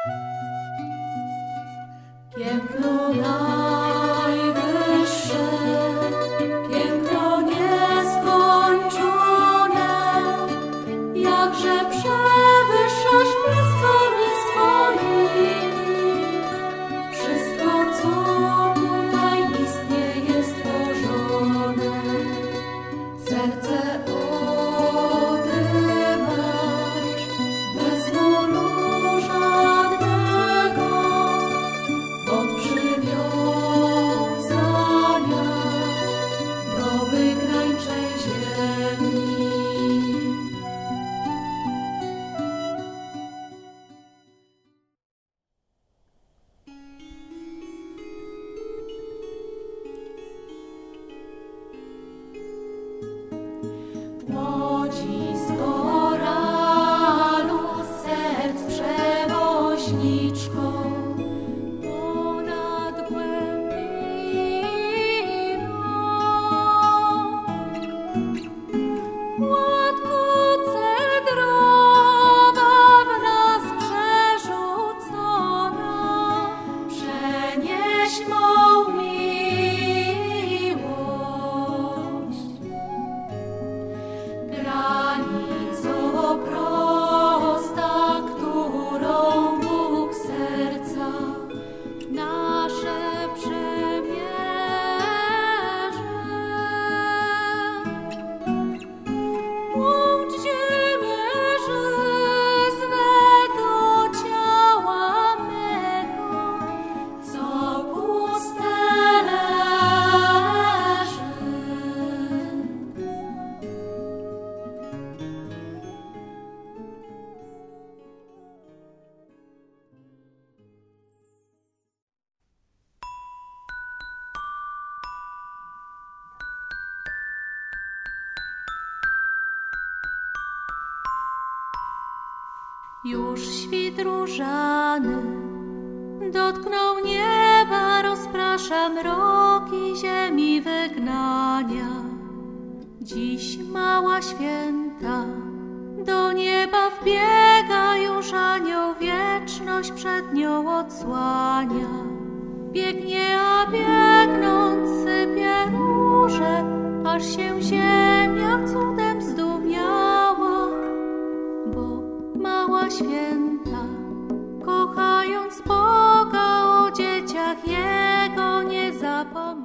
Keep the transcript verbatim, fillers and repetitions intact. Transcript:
Piękno najwyższe, piękno nieskończone, jakże przewyższasz bliskami swoimi. Wszystko, co tutaj istnieje, stworzone, serce odrywasz bez bólu żadnego od przywiązania do wygrańczej ziemi. Łodzisko ralu serc przewoźniczko ponad głębiną. Łatwo cedrowa w nas przerzucona, przenieś mą miłość. Granicą prosta, którą Bóg serca nasze przemierza. Łącz ziemię żyzne do ciała mego, co puste leży. Już świt różany dotknął nieba, rozprasza mroki ziemi wygnania. Dziś mała święta do nieba wbiega, już anioł wieczność przed nią odsłania. Biegnie, a biegnąc sypie róże, aż się ziemia cudem zdumiała, bo mała święta, kochając Boga, o dzieciach Jego nie zapomniała.